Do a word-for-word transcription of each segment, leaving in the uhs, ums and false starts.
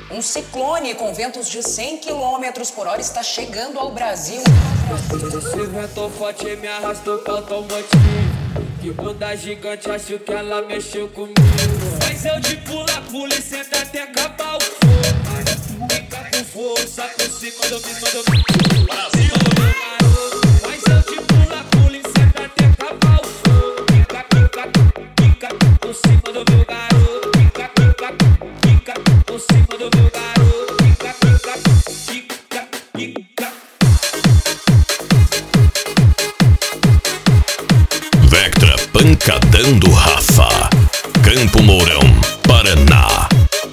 Um ciclone com ventos de cem quilômetros por hora está chegando ao Brasil. Esse vento forte me arrastou pra automotivo. Que bunda gigante, acho que ela mexeu comigo. Mas eu de pula, pula e senta até acabar o fogo. Fica com força por cima do me Brasil. Mas eu de pula, pula e senta até acabar o fogo. Fica, fica, fica por cima do meu garoto. Fica, fica, fica por cima do meu garoto. Fica, fica, fica, fica. Vectra pancadando Rafa, Campo Mourão, Paraná.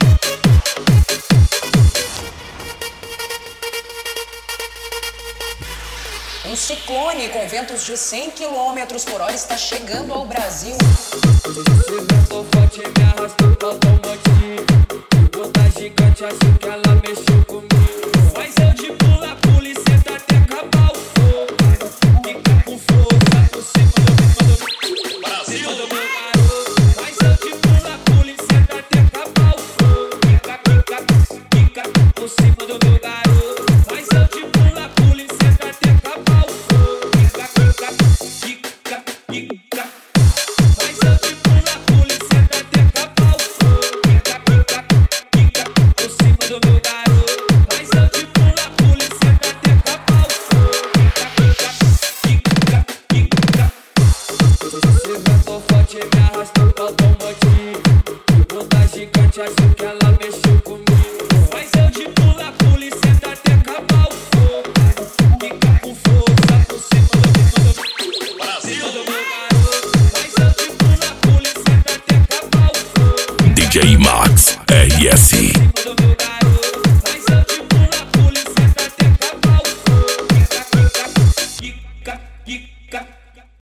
Um ciclone com ventos de cem quilômetros por hora está chegando ao Brasil. Esse vento forte me arrastou pra automotivo. Que bunda gigante, acho que ela mexeu comigo. Mas eu de pula, pula e senta até acabar o fogo. Fica com força por cima do me Brasil. Do meu garoto. Mas eu de pula, pula e senta até acabar o fogo. Fica, fica, fica por cima do meu garoto. Mas eu de pula, pula e senta até acabar o fogo. Fica, fica, fica, fica. Mas eu de pula, pula e senta até acabar o fogo. Fica, fica, fica por cima do meu garoto. Mas eu de pula, pula e senta até acabar o fogo. Fica, fica, fica, fica. Esse vento forte me arrastou pra automotivo. Que bunda gigante, acho que ela mexeu comigo. Mas eu de pula, pula e senta até acabar o fogo. Fica com força por cima do Brasil. Do meu garoto. Mas eu de pula, pula e senta até acabar o fogo. D J Max R S.